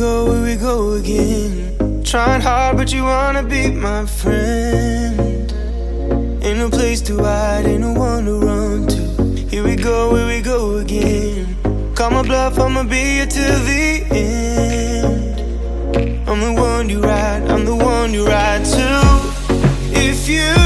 we go again. Trying hard, but you wanna be my friend. Ain't no place to hide, ain't no one to run to. Here we go again. Call my bluff, I'ma be here till the end. I'm the one you ride to. If you